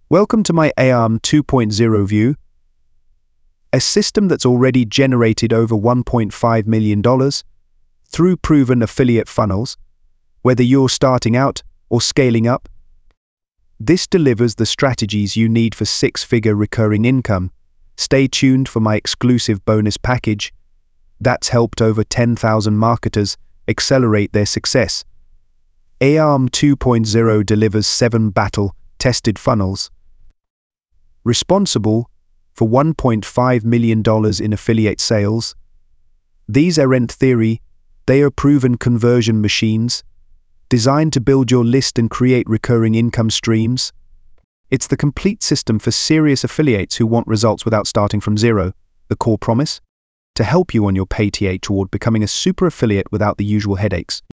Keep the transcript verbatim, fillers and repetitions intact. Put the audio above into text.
Welcome to my A R M two point oh view, a system that's already generated over one point five million dollars through proven affiliate funnels, whether you're starting out or scaling up. This delivers the strategies you need for six-figure recurring income. Stay tuned for my exclusive bonus package that's helped over ten thousand marketers accelerate their success. A R M two point oh delivers seven battle-tested funnels, responsible for one point five million dollars in affiliate sales. These aren't theory, they are proven conversion machines, designed to build your list and create recurring income streams. It's the complete system for serious affiliates who want results without starting from zero. The core promise? To help you on your pay T A toward becoming a super affiliate without the usual headaches.